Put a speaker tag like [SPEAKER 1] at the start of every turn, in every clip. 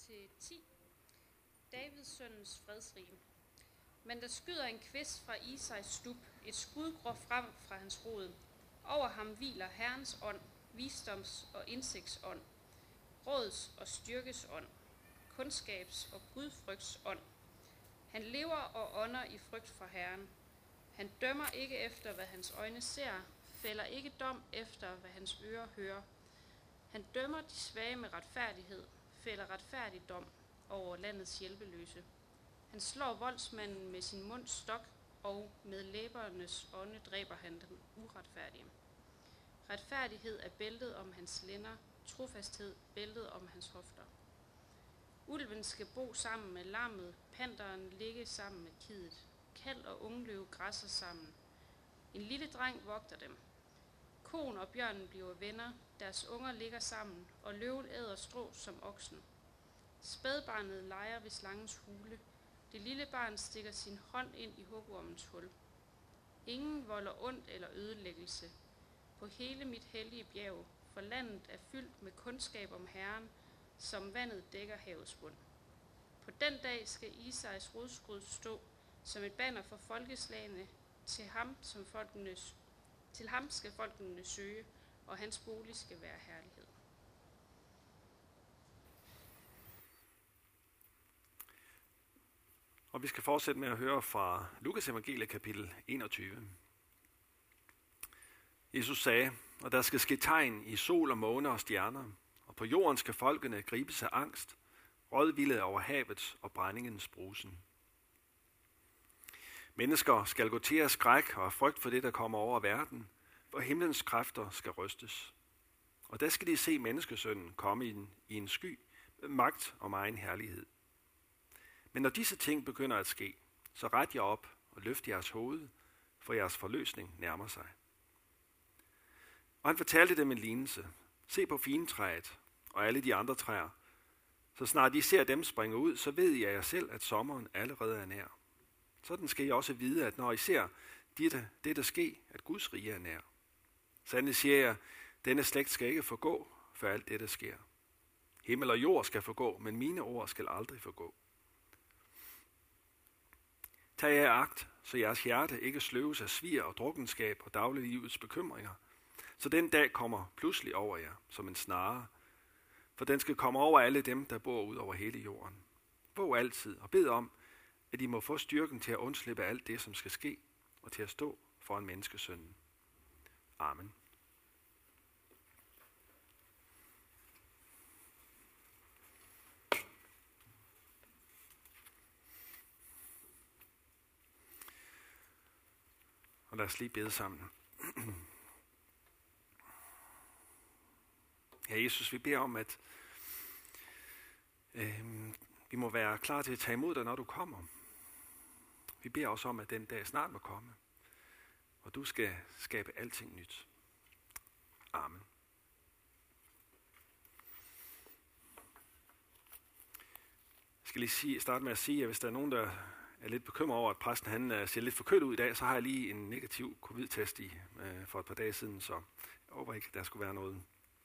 [SPEAKER 1] til 10. Davids sønnens fredsrige. Men der skyder en kvist fra Isais stub, et skud går frem fra hans rod. Over ham hviler Herrens ånd, visdoms- og indsigtsånd, råds- og styrkes ånd, kundskabs- og gudfrygts ånd. Han lever og ånder i frygt for Herren. Han dømmer ikke efter, hvad hans øjne ser, fælder ikke dom efter, hvad hans ører hører. Han dømmer de svage med retfærdighed, fælder retfærdig dom over landets hjælpeløse. Han slår voldsmanden med sin munds stok, og med læbernes ånde dræber han den uretfærdige. Retfærdighed er bæltet om hans lænder, trofasthed bæltet om hans hofter. Ulven skal bo sammen med lammet, panteren ligge sammen med kiddet. Kalv og ungløve græsser sammen. En lille dreng vogter dem. Koen og bjørnen bliver venner, deres unger ligger sammen, og løven æder strå som oksen. Spædbarnet leger ved slangens hule. Det lille barn stikker sin hånd ind i hugormens hul. Ingen volder ondt eller ødelæggelse på hele mit hellige bjerg, for landet er fyldt med kundskab om Herren, som vandet dækker havets bund. På den dag skal Isais rodskud stå som et banner for folkeslagene. Til ham skal folkene søge, og hans bolig skal være herlighed.
[SPEAKER 2] Og vi skal fortsætte med at høre fra Lukas evangeliet kapitel 21. Jesus sagde, og der skal ske tegn i sol og måne og stjerner, og på jorden skal folkene gribes af angst, rådvilde over havets og brændingens brusen. Mennesker skal gå til af skræk og af frygt for det, der kommer over verden, for himlens kræfter skal rystes. Og der skal de se menneskesønnen komme i en sky med magt og megen herlighed. Men når disse ting begynder at ske, så ret jer op og løft jeres hoved, for jeres forløsning nærmer sig. Og han fortalte dem en lignelse. Se på figentræet og alle de andre træer. Så snart I ser dem springe ud, så ved I af jer selv, at sommeren allerede er nær. Sådan skal I også vide, at når I ser dette ske, at Guds rige er nær. Sandelig siger jeg, denne slægt skal ikke forgå, før alt dette sker. Himmel og jord skal forgå, men mine ord skal aldrig forgå. Tag jer agt, så jeres hjerte ikke sløves af svir og drukkenskab og dagliglivets bekymringer, så den dag kommer pludselig over jer som en snare, for den skal komme over alle dem, der bor ud over hele jorden. Våg altid og bed om, at I må få styrken til at undslippe alt det, som skal ske, og til at stå foran menneskesønnen. Amen. Og lad os lige bede sammen. Ja, Jesus, vi beder om, at vi må være klar til at tage imod dig, når du kommer. Vi beder også om, at den dag snart må komme, og du skal skabe alting nyt. Amen. Jeg skal lige starte med at sige, at hvis der er nogen, der er lidt bekymret over, at præsten han ser lidt forkølet ud i dag, så har jeg lige en negativ covid-test for et par dage siden, så jeg håber ikke, der skulle være noget.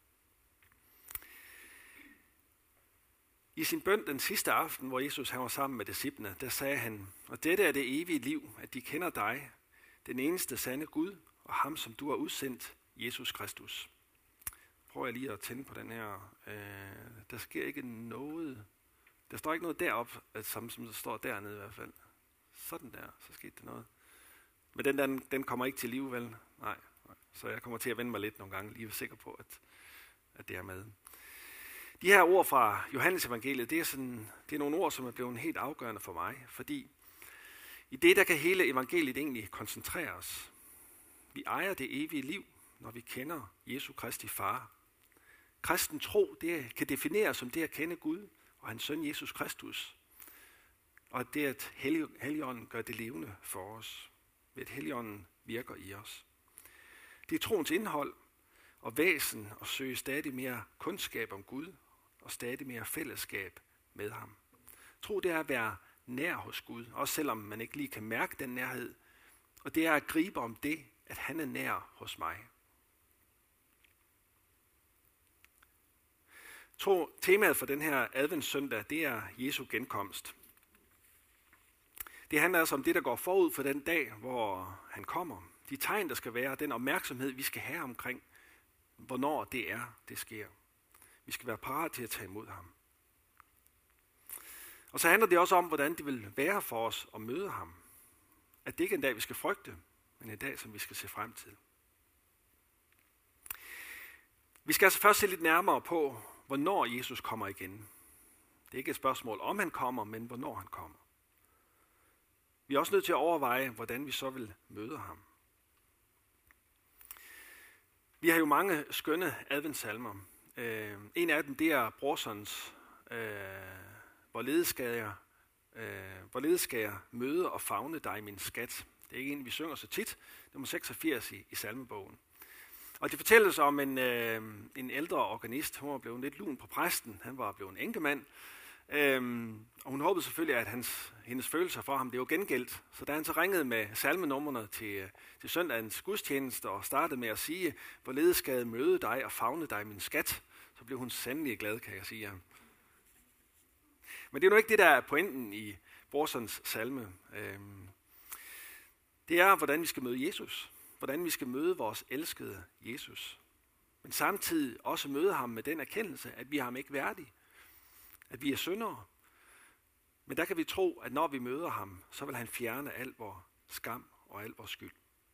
[SPEAKER 2] I sin bøn den sidste aften, hvor Jesus han var sammen med disciplene, der sagde han, og dette er det evige liv, at de kender dig, den eneste sande Gud, og ham, som du har udsendt, Jesus Kristus. Prøv jeg lige at tænde på den her. Der sker ikke noget. Der står ikke noget deroppe, som der står dernede i hvert fald. Sådan der, så skete der noget. Men den kommer ikke til liv, vel? Nej. Så jeg kommer til at vende mig lidt nogle gange, lige være sikker på, at det er med. De her ord fra Johannes evangeliet, det er nogle ord, som er blevet helt afgørende for mig, fordi i det, der kan hele evangeliet egentlig koncentrere os. Vi ejer det evige liv, når vi kender Jesu Kristi far. Kristen tro, det kan defineres som det at kende Gud og hans søn Jesus Kristus. Og det, at Helligånden gør det levende for os. Ved at Helligånden virker i os. Det er troens indhold og væsen at søge stadig mere kundskab om Gud og stadig mere fællesskab med ham. Tro, det er at være nær hos Gud, også selvom man ikke lige kan mærke den nærhed. Og det er at gribe om det, at han er nær hos mig. Temaet for den her adventssøndag, det er Jesu genkomst. Det handler altså om det, der går forud for den dag, hvor han kommer. De tegn, der skal være, den opmærksomhed, vi skal have omkring, hvornår det sker. Vi skal være parat til at tage imod ham. Og så handler det også om, hvordan det vil være for os at møde ham. At det ikke er en dag, vi skal frygte, men en dag, som vi skal se frem til. Vi skal altså først se lidt nærmere på, hvornår Jesus kommer igen. Det er ikke et spørgsmål, om han kommer, men hvornår han kommer. Vi er også nødt til at overveje, hvordan vi så vil møde ham. Vi har jo mange skønne adventssalmer. En af dem, det er Brorsons, hvorledes skal jeg møde og favne dig, min skat. Det er ikke en, vi synger så tit. Nummer 86 i salmebogen. Og det fortælles om en ældre organist. Hun var blevet lidt lun på præsten. Han var blevet en enkemand. Og hun håbede selvfølgelig, at hendes følelser for ham, det var gengældt. Så da han så ringede med salmenumrene til søndagens gudstjeneste og startede med at sige, hvorledes skal jeg møde dig og favne dig, min skat, så blev hun sandelig glad, kan jeg sige. Men det er nu ikke det, der er pointen i Brorsons salme. Det er, hvordan vi skal møde Jesus. Hvordan vi skal møde vores elskede Jesus. Men samtidig også møde ham med den erkendelse, at vi er ham ikke værdige. At vi er syndere. Men der kan vi tro, at når vi møder ham, så vil han fjerne al vores skam og al vores skyld.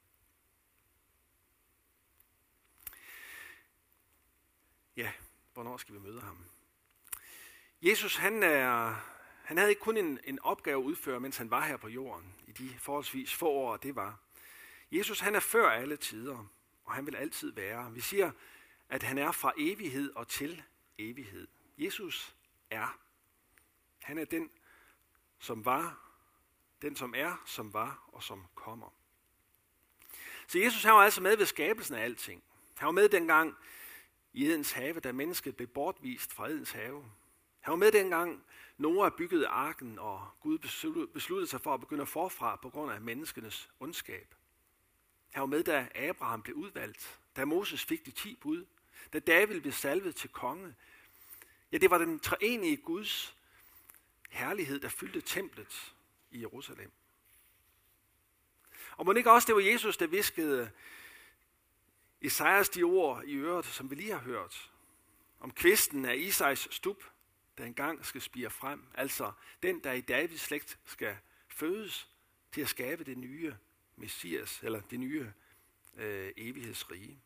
[SPEAKER 2] Ja, hvornår skal vi møde ham? Jesus, han havde ikke kun en opgave at udføre, mens han var her på jorden, i de forholdsvis få år, det var. Jesus, han er før alle tider, og han vil altid være. Vi siger, at han er fra evighed og til evighed. Jesus er. Han er den, som var, den som er, som var og som kommer. Så Jesus, han var altså med ved skabelsen af alting. Han var med dengang i Edens have, da mennesket blev bortvist fra Edens have. Han var med dengang Noah byggede arken, og Gud besluttede sig for at begynde forfra på grund af menneskenes ondskab. Han var med, da Abraham blev udvalgt, da Moses fik de 10 bud, da David blev salvet til konge. Ja, det var den treenige Guds herlighed, der fyldte templet i Jerusalem. Og må ikke også, det var Jesus, der viskede Esajas de ord i øret, som vi lige har hørt, om kvisten af Isais stub, der engang skal spire frem, altså den, der i Davids slægt skal fødes til at skabe det nye Messias, eller det nye evighedsrige.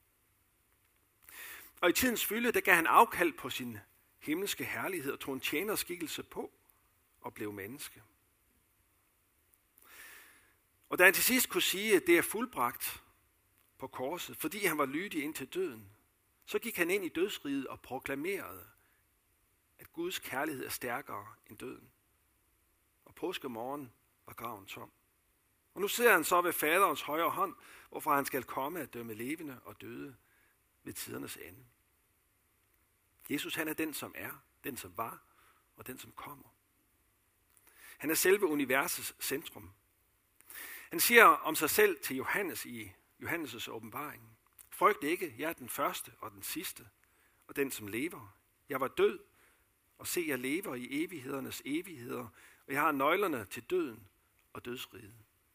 [SPEAKER 2] Og i tidens fylde, der gav han afkald på sin himmelske herlighed og tog en tjenerskikkelse på og blev menneske. Og da han til sidst kunne sige, at det er fuldbragt på korset, fordi han var lydig indtil døden, så gik han ind i dødsriget og proklamerede, at Guds kærlighed er stærkere end døden. Og påskemorgen var graven tom. Og nu sidder han så ved faderens højre hånd, hvorfra han skal komme at dømme levende og døde ved tidernes ende. Jesus, han er den, som er, den, som var og den, som kommer. Han er selve universets centrum. Han siger om sig selv til Johannes i Johannes' åbenbaring: Frygt ikke, jeg er den første og den sidste, og den, som lever. Jeg var død, og se, jeg lever i evighedernes evigheder, og jeg har nøglerne til døden og dødsriget.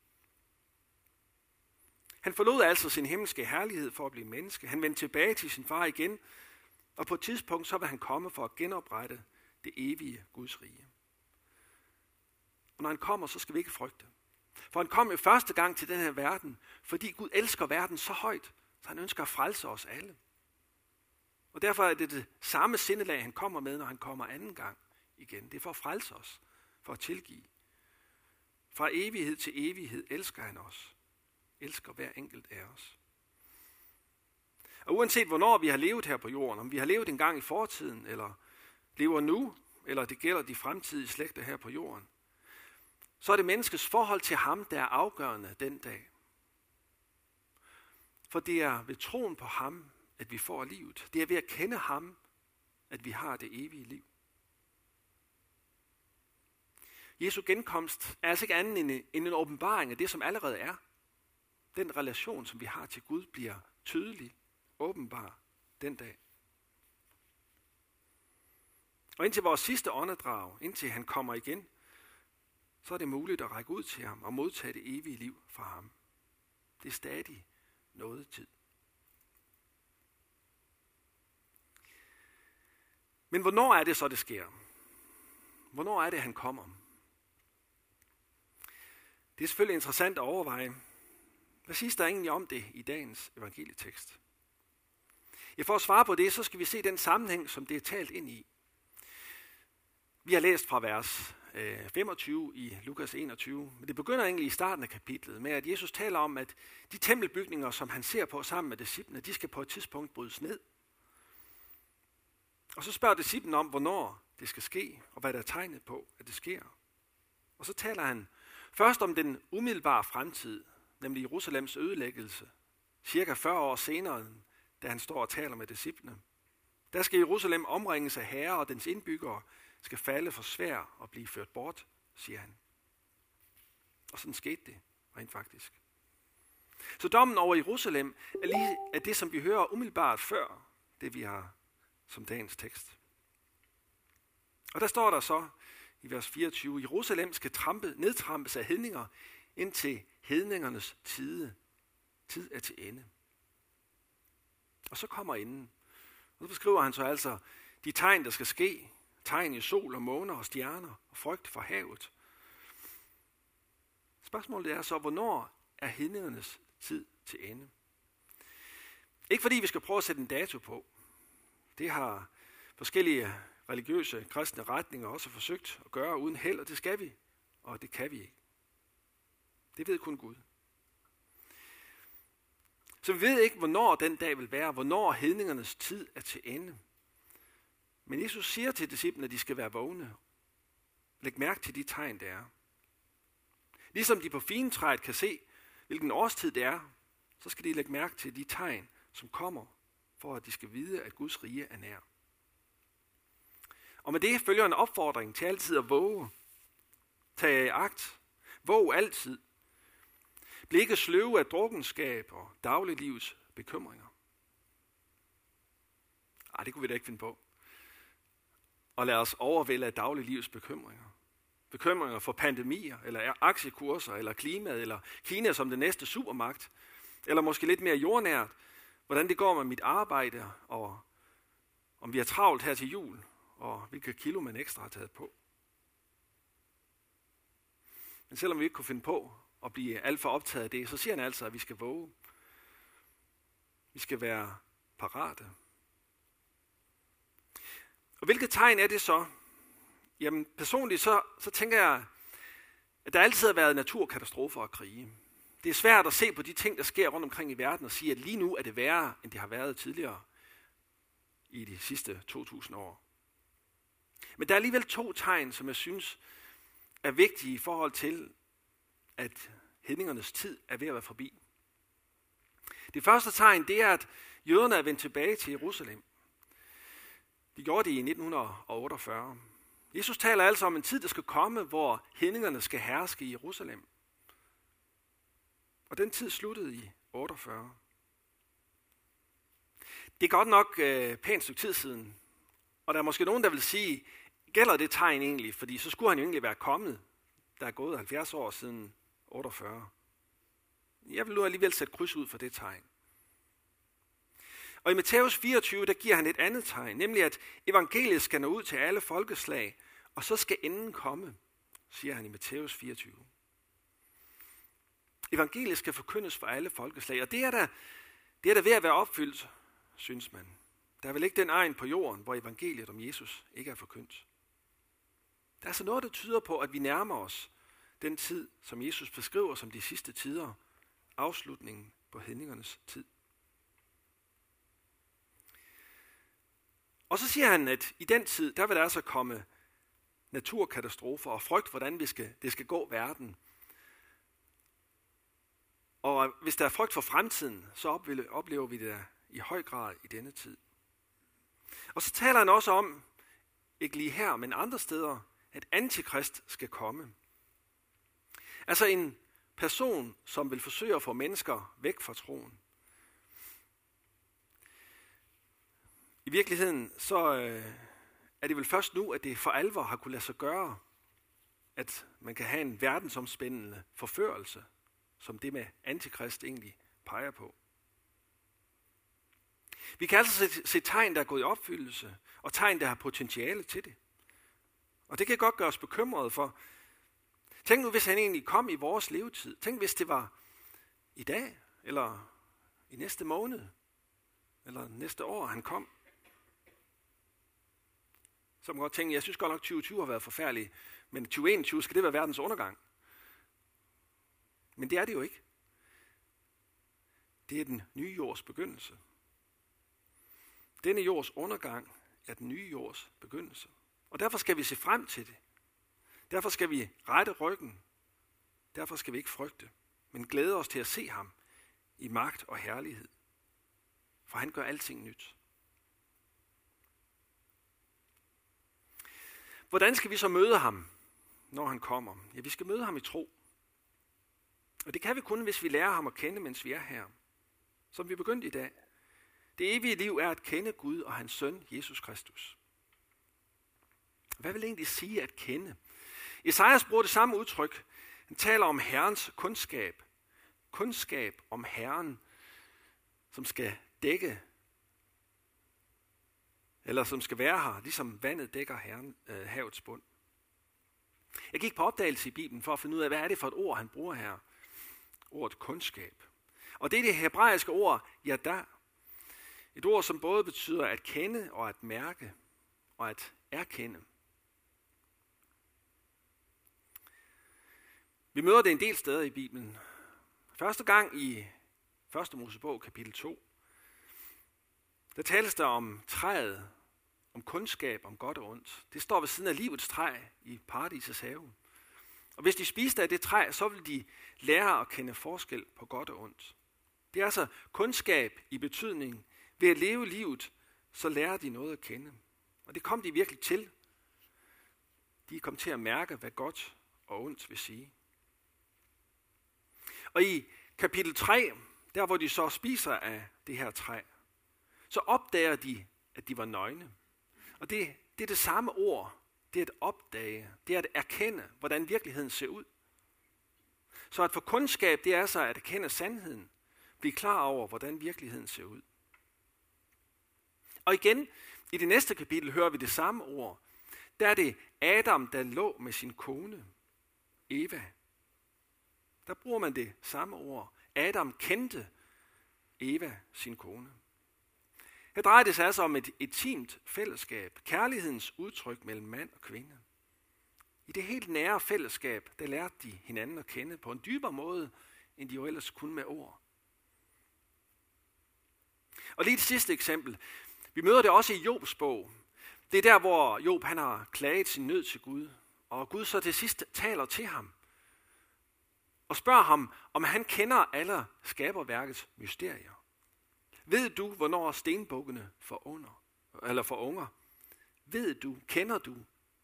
[SPEAKER 2] Han forlod altså sin himmelske herlighed for at blive menneske. Han vendte tilbage til sin far igen, og på et tidspunkt så vil han komme for at genoprette det evige Guds rige. Og når han kommer, så skal vi ikke frygte. For han kom jo første gang til den her verden, fordi Gud elsker verden så højt, så han ønsker at frelse os alle. Og derfor er det samme sindelag, han kommer med, når han kommer anden gang igen. Det er for at frelse os, for at tilgive. Fra evighed til evighed elsker han os. Elsker hver enkelt af os. Og uanset hvornår vi har levet her på jorden, om vi har levet en gang i fortiden, eller lever nu, eller det gælder de fremtidige slægter her på jorden, så er det menneskets forhold til ham, der er afgørende den dag. For det er ved troen på ham, at vi får livet. Det er ved at kende ham, at vi har det evige liv. Jesu genkomst er altså ikke andet end en åbenbaring af det, som allerede er. Den relation, som vi har til Gud, bliver tydelig, åbenbar den dag. Og indtil vores sidste åndedrag, indtil han kommer igen, så er det muligt at række ud til ham og modtage det evige liv fra ham. Det er stadig noget tid. Men hvornår er det så, det sker? Hvornår er det, han kommer? Det er selvfølgelig interessant at overveje. Hvad siges der egentlig om det i dagens evangelietekst? For at svare på det, så skal vi se den sammenhæng, som det er talt ind i. Vi har læst fra vers 25 i Lukas 21, men det begynder egentlig i starten af kapitlet med, at Jesus taler om, at de tempelbygninger, som han ser på sammen med disciplene, de skal på et tidspunkt brydes ned. Og så spørger disciplen om, hvornår det skal ske, og hvad der er tegnet på, at det sker. Og så taler han først om den umiddelbare fremtid, nemlig Jerusalems ødelæggelse, cirka 40 år senere, da han står og taler med disciplene. Der skal Jerusalem omringes af herrer, og dens indbyggere skal falde for sværd og blive ført bort, siger han. Og sådan skete det rent faktisk. Så dommen over Jerusalem er det, som vi hører umiddelbart før det, vi har som dagens tekst. Og der står der så i vers 24, Jerusalem skal nedtrampes af hedninger, indtil hedningernes tid er til ende. Og så kommer enden. Og så beskriver han så altså de tegn, der skal ske. Tegn i sol og måner og stjerner og frygt for havet. Spørgsmålet er så, hvornår er hedningernes tid til ende? Ikke fordi vi skal prøve at sætte en dato på. Det har forskellige religiøse, kristne retninger også forsøgt at gøre uden held, og det skal vi, og det kan vi ikke. Det ved kun Gud. Så vi ved ikke, hvornår den dag vil være, hvornår hedningernes tid er til ende. Men Jesus siger til disciplene, at de skal være vågne. Læg mærke til de tegn, der er. Ligesom de på figentræet kan se, hvilken årstid det er, så skal de lægge mærke til de tegn, som kommer, for at de skal vide, at Guds rige er nær. Og med det følger en opfordring til altid at våge. Tag i agt. Våg altid. Bliv ikke sløve af drukkenskab og dagliglivets bekymringer. Det kunne vi da ikke finde på. Og lad os overvælde af dagliglivets bekymringer. Bekymringer for pandemier, eller aktiekurser, eller klimaet, eller Kina som den næste supermagt. Eller måske lidt mere jordnært, hvordan det går med mit arbejde, og om vi har travlt her til jul, og hvilke kilo man ekstra har taget på. Men selvom vi ikke kunne finde på at blive alt for optaget af det, så siger han altså, at vi skal våge. Vi skal være parate. Og hvilke tegn er det så? Jamen personligt så tænker jeg, at der altid har været naturkatastrofer og krige. Det er svært at se på de ting, der sker rundt omkring i verden og sige, at lige nu er det værre, end det har været tidligere i de sidste 2000 år. Men der er alligevel 2 tegn, som jeg synes er vigtige i forhold til, at hedningernes tid er ved at være forbi. Det første tegn, det er, at jøderne er vendt tilbage til Jerusalem. De gjorde det i 1948. Jesus taler altså om en tid, der skal komme, hvor hedningerne skal herske i Jerusalem. Og den tid sluttede i 48. Det er godt nok pænt stykke tid siden. Og der er måske nogen, der vil sige, gælder det tegn egentlig? Fordi så skulle han jo egentlig være kommet. Der er gået 70 år siden 48. Jeg vil nu alligevel sætte kryds ud for det tegn. Og i Matthæus 24, der giver han et andet tegn, nemlig at evangeliet skal nå ud til alle folkeslag, og så skal enden komme, siger han i Matthæus 24. Evangeliet skal forkyndes for alle folkeslag, og det er der ved at være opfyldt, synes man. Der er vel ikke den egen på jorden, hvor evangeliet om Jesus ikke er forkyndt. Der er altså noget, der tyder på, at vi nærmer os den tid, som Jesus beskriver som de sidste tider, afslutningen på hedningernes tid. Og så siger han, at i den tid, der vil der altså komme naturkatastrofer og frygt, hvordan det skal gå verden. Og hvis der er frygt for fremtiden, så oplever vi det i høj grad i denne tid. Og så taler han også om, ikke lige her, men andre steder, at antikrist skal komme. Altså en person, som vil forsøge at få mennesker væk fra troen. I virkeligheden så er det vel først nu, at det for alvor har kunne lade sig gøre, at man kan have en verdensomspændende forførelse, som det med antikrist egentlig peger på. Vi kan altså se tegn, der er gået i opfyldelse, og tegn, der har potentiale til det. Og det kan godt gøre os bekymrede for. Tænk nu, hvis han egentlig kom i vores levetid. Tænk, hvis det var i dag, eller i næste måned, eller næste år, han kom. Så man godt tænke, jeg synes godt nok, 2020 har været forfærdelig, men 2021 skal det være verdens undergang. Men det er det jo ikke. Det er den nye jords begyndelse. Denne jords undergang er den nye jords begyndelse. Og derfor skal vi se frem til det. Derfor skal vi rette ryggen. Derfor skal vi ikke frygte, men glæde os til at se ham i magt og herlighed. For han gør alting nyt. Hvordan skal vi så møde ham, når han kommer? Ja, vi skal møde ham i tro. Og det kan vi kun, hvis vi lærer ham at kende, mens vi er her. Som vi begyndte i dag. Det evige liv er at kende Gud og hans søn, Jesus Kristus. Hvad vil det egentlig sige at kende? Esajas bruger det samme udtryk. Han taler om Herrens kundskab. Kundskab om Herren, som skal dække, eller som skal være her, ligesom vandet dækker havets bund. Jeg gik på opdagelse i Bibelen for at finde ud af, hvad er det for et ord, han bruger her. Ordet kundskab. Og det er det hebraiske ord, yada. Et ord, som både betyder at kende og at mærke og at erkende. Vi møder det en del steder i Bibelen. Første gang i 1. Mosebog, kapitel 2. Der tales der om træet, om kundskab, om godt og ondt. Det står ved siden af livets træ i paradisets have. Og hvis de spiste af det træ, så vil de lære at kende forskel på godt og ondt. Det er altså kundskab i betydning. Ved at leve livet, så lærer de noget at kende. Og det kom de virkelig til. De kom til at mærke, hvad godt og ondt vil sige. Og i kapitel 3, der hvor de så spiser af det her træ, så opdager de, at de var nøgne. Og det er det samme ord. Det er at opdage. Det er at erkende, hvordan virkeligheden ser ud. Så at få kundskab, det er så at erkende sandheden. Blive klar over, hvordan virkeligheden ser ud. Og igen, i det næste kapitel hører vi det samme ord. Der er det Adam, der lå med sin kone, Eva. Der bruger man det samme ord. Adam kendte Eva, sin kone. Her drejer det sig altså om et intimt fællesskab, kærlighedens udtryk mellem mand og kvinde. I det helt nære fællesskab, der lærte de hinanden at kende på en dybere måde, end de jo ellers kunne med ord. Og lige det sidste eksempel. Vi møder det også i Jobs bog. Det er der, hvor Job han har klaget sin nød til Gud. Og Gud så til sidst taler til ham. Og spørger ham, om han kender alle skaberværkets mysterier. Ved du, hvornår stenbukkene får unger? Ved du, kender du?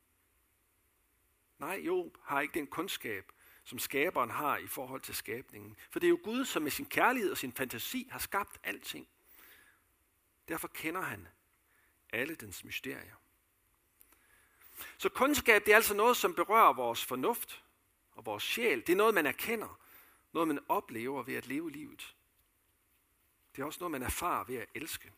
[SPEAKER 2] Nej, Job har ikke den kundskab, som skaberen har i forhold til skabningen. For det er jo Gud, som med sin kærlighed og sin fantasi har skabt alting. Derfor kender han alle dens mysterier. Så kundskab, det er altså noget, som berører vores fornuft og vores sjæl. Det er noget, man erkender. Noget, man oplever ved at leve livet. Det er også noget, man erfarer ved at elske.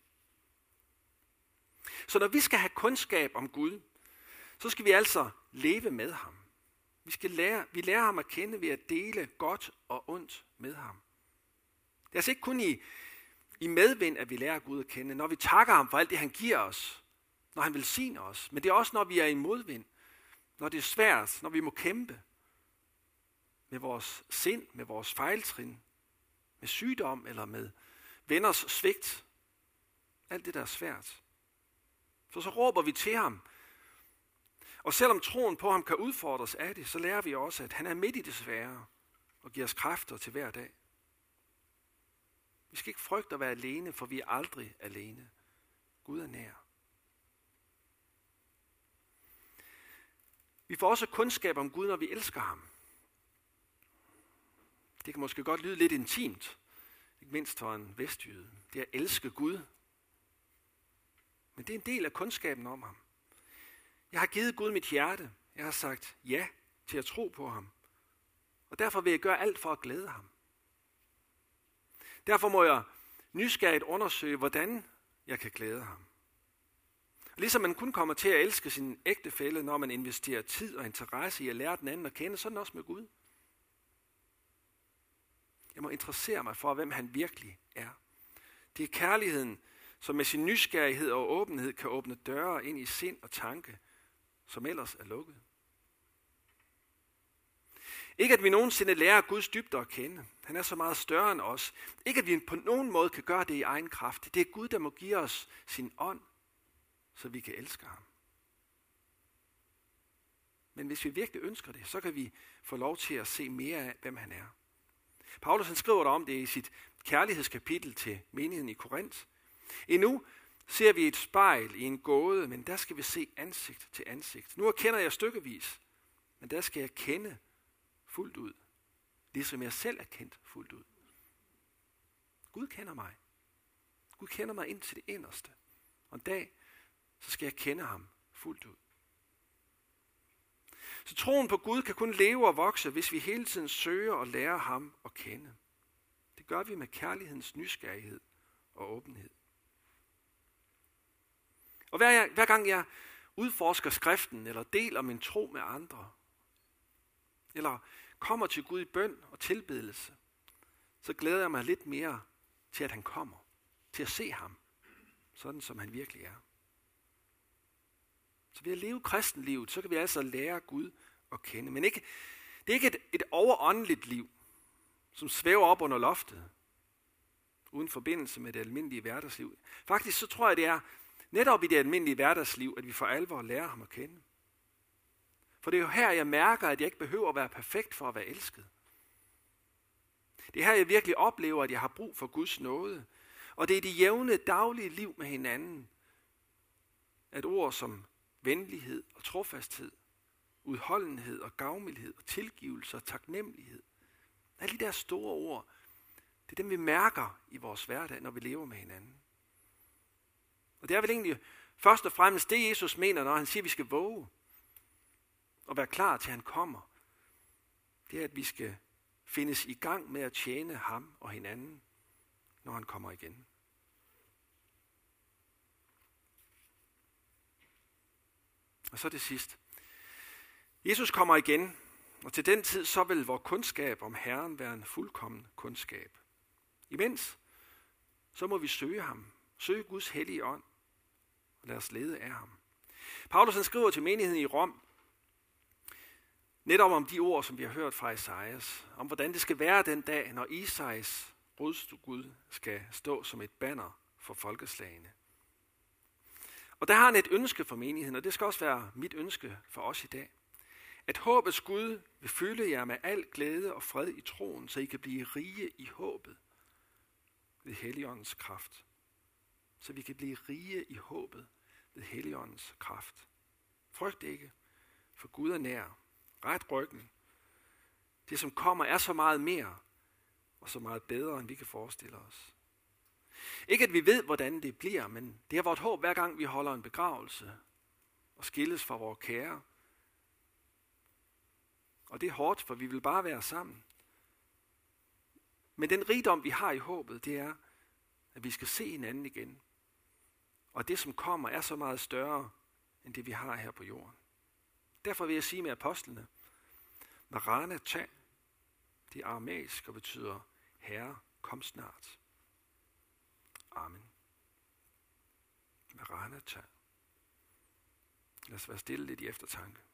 [SPEAKER 2] Så når vi skal have kundskab om Gud, så skal vi altså leve med ham. Vi lærer ham at kende ved at dele godt og ondt med ham. Det er altså ikke kun i medvind, at vi lærer Gud at kende, når vi takker ham for alt det, han giver os, når han velsigner os. Men det er også, når vi er i modvind, når det er svært, når vi må kæmpe med vores sind, med vores fejltrin, med sygdom eller med venners svigt. Alt det, der er svært. Så råber vi til ham. Og selvom troen på ham kan udfordres af det, så lærer vi også, at han er midt i det svære og giver os kræfter til hver dag. Vi skal ikke frygte at være alene, for vi er aldrig alene. Gud er nær. Vi får også kundskab om Gud, når vi elsker ham. Det kan måske godt lyde lidt intimt, ikke mindst for en vestjyde. Det er at elske Gud. Men det er en del af kundskaben om ham. Jeg har givet Gud mit hjerte. Jeg har sagt ja til at tro på ham. Og derfor vil jeg gøre alt for at glæde ham. Derfor må jeg nysgerrigt undersøge, hvordan jeg kan glæde ham. Ligesom man kun kommer til at elske sin ægtefælle, når man investerer tid og interesse i at lære den anden at kende, sådan også med Gud. Jeg må interessere mig for, hvem han virkelig er. Det er kærligheden, som med sin nysgerrighed og åbenhed kan åbne døre ind i sind og tanke, som ellers er lukket. Ikke at vi nogensinde lærer Guds dybder at kende. Han er så meget større end os. Ikke at vi på nogen måde kan gøre det i egen kraft. Det er Gud, der må give os sin ånd, så vi kan elske ham. Men hvis vi virkelig ønsker det, så kan vi få lov til at se mere af, hvem han er. Paulus han skriver der om det i sit kærlighedskapitel til menigheden i Korinth. Endnu ser vi et spejl i en gåde, men der skal vi se ansigt til ansigt. Nu erkender jeg stykkevis, men der skal jeg kende fuldt ud, ligesom jeg selv er kendt fuldt ud. Gud kender mig. Gud kender mig ind til det inderste. Og en dag, så skal jeg kende ham fuldt ud. Så troen på Gud kan kun leve og vokse, hvis vi hele tiden søger og lærer ham at kende. Det gør vi med kærlighedens nysgerrighed og åbenhed. Og hver gang jeg udforsker skriften, eller deler min tro med andre, eller kommer til Gud i bøn og tilbedelse, så glæder jeg mig lidt mere til, at han kommer, til at se ham, sådan som han virkelig er. Så ved at leve kristenlivet, så kan vi altså lære Gud at kende. Men det er ikke et overåndeligt liv, som svæver op under loftet, uden forbindelse med det almindelige hverdagsliv. Faktisk så tror jeg, det er netop i det almindelige hverdagsliv, at vi for alvor lærer ham at kende. For det er jo her, jeg mærker, at jeg ikke behøver at være perfekt for at være elsket. Det er her, jeg virkelig oplever, at jeg har brug for Guds nåde. Og det er det jævne, daglige liv med hinanden, at ord som venlighed og trofasthed, udholdenhed og gavmildhed og tilgivelse og taknemmelighed, alle de der store ord, det er dem, vi mærker i vores hverdag, når vi lever med hinanden. Og det er vel egentlig først og fremmest det, Jesus mener, når han siger, at vi skal våge og være klar til, at han kommer. Det er, at vi skal findes i gang med at tjene ham og hinanden, når han kommer igen. Og så det sidste. Jesus kommer igen, og til den tid så vil vores kundskab om Herren være en fuldkommen kundskab. Imens så må vi søge ham, søge Guds hellige ånd, og lade os lede af ham. Paulus han skriver til menigheden i Rom, netop om de ord, som vi har hørt fra Esajas, om hvordan det skal være den dag, når Isais rådsgud skal stå som et banner for folkeslagene. Og der har han et ønske for menigheden, og det skal også være mit ønske for os i dag. At håbets Gud vil fylde jer med al glæde og fred i troen, så I kan blive rige i håbet ved Helligåndens kraft. Så vi kan blive rige i håbet ved Helligåndens kraft. Frygt ikke, for Gud er nær. Ret ryggen. Det, som kommer, er så meget mere og så meget bedre, end vi kan forestille os. Ikke at vi ved, hvordan det bliver, men det er vort håb, hver gang vi holder en begravelse og skilles fra vores kære. Og det er hårdt, for vi vil bare være sammen. Men den rigdom, vi har i håbet, det er, at vi skal se hinanden igen. Og det, som kommer, er så meget større, end det, vi har her på jorden. Derfor vil jeg sige med apostlene, Maranatha, det er aramæisk og betyder, Herre, kom snart. Amen. Maranatha. Lad os være stille lidt i eftertanke.